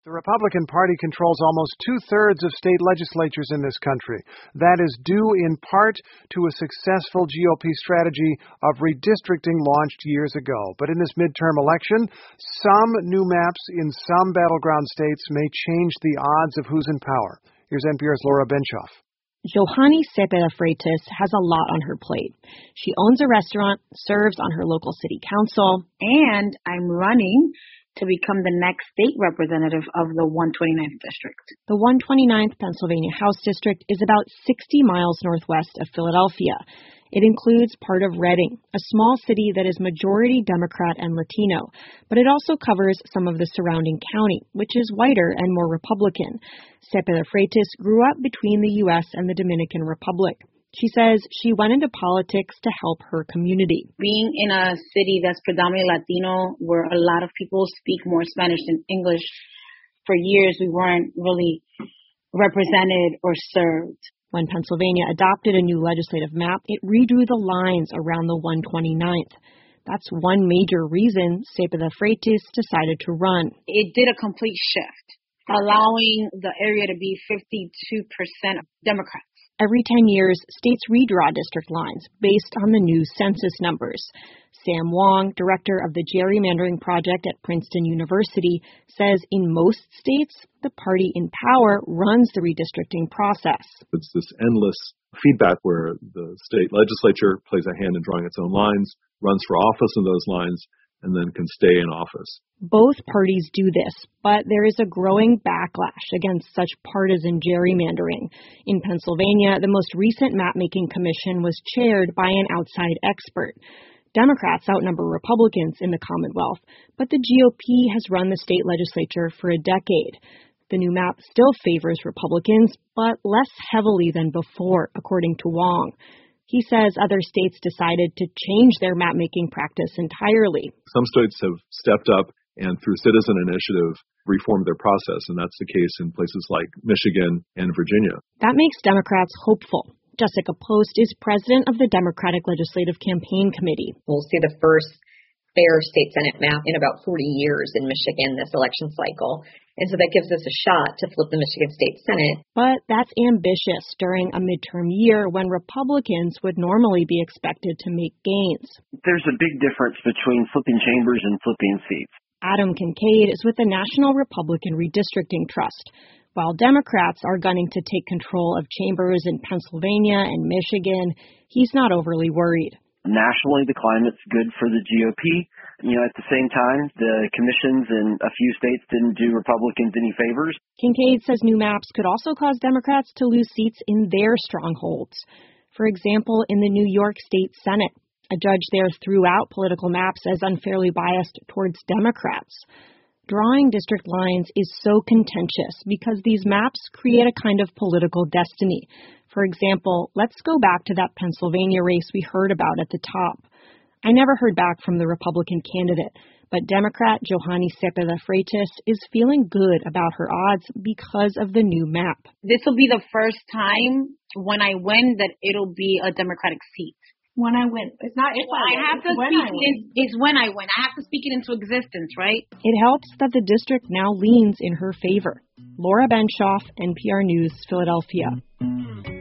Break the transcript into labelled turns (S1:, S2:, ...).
S1: The Republican Party controls almost two-thirds of state legislatures in this country. That is due in part to a successful GOP strategy of redistricting launched years ago. But in this midterm election, some new maps in some battleground states may change the odds of who's in power. Here's NPR's Laura Benshoff.
S2: Johanny Cepeda Freitas has a lot on her plate. She owns a restaurant, serves on her local city council,
S3: and I'm running to become the next state representative of the 129th District.
S2: The 129th Pennsylvania House District is about 60 miles northwest of Philadelphia. It includes part of Reading, a small city that is majority Democrat and Latino, but it also covers some of the surrounding county, which is whiter and more Republican. Cepeda Freitas grew up between the U.S. and the Dominican Republic. She says she went into politics to help her community.
S3: Being in a city that's predominantly Latino, where a lot of people speak more Spanish than English, for years we weren't really represented or served.
S2: When Pennsylvania adopted a new legislative map, it redrew the lines around the 129th. That's one major reason Cepeda Freitas decided to run.
S3: It did a complete shift, allowing the area to be 52% Democrats.
S2: Every 10 years, states redraw district lines based on the new census numbers. Sam Wong, director of the Gerrymandering Project at Princeton University, says in most states, the party in power runs the redistricting process.
S4: It's this endless feedback where the state legislature plays a hand in drawing its own lines, runs for office in those lines, and then can stay in office.
S2: Both parties do this, but there is a growing backlash against such partisan gerrymandering. In Pennsylvania, the most recent map-making commission was chaired by an outside expert. Democrats outnumber Republicans in the Commonwealth, but the GOP has run the state legislature for a decade. The new map still favors Republicans, but less heavily than before, according to Wong. He says other states decided to change their map-making practice entirely.
S4: Some states have stepped up and through citizen initiative reformed their process, and that's the case in places like Michigan and Virginia.
S2: That makes Democrats hopeful. Jessica Post is president of the Democratic Legislative Campaign Committee.
S5: We'll see the first fair state Senate map in about 40 years in Michigan this election cycle. And so that gives us a shot to flip the Michigan State Senate.
S2: But that's ambitious during a midterm year when Republicans would normally be expected to make gains.
S6: There's a big difference between flipping chambers and flipping seats.
S2: Adam Kincaid is with the National Republican Redistricting Trust. While Democrats are gunning to take control of chambers in Pennsylvania and Michigan, he's not overly worried.
S6: Nationally, the climate's good for the GOP. At the same time, the commissions in a few states didn't do Republicans any favors.
S2: Kincaid says new maps could also cause Democrats to lose seats in their strongholds. For example, in the New York State Senate, a judge there threw out political maps as unfairly biased towards Democrats. Drawing district lines is so contentious because these maps create a kind of political destiny. For example, let's go back to that Pennsylvania race we heard about at the top. I never heard back from the Republican candidate, but Democrat Johanny Cepeda Freitas is feeling good about her odds because of the new map.
S3: This will be the first time when I win that it'll be a Democratic seat.
S7: When I win. It's not if
S3: well,
S7: I
S3: have to speak it's when I win. I have to speak it into existence, right?
S2: It helps that the district now leans in her favor. Laura Benshoff, NPR News, Philadelphia.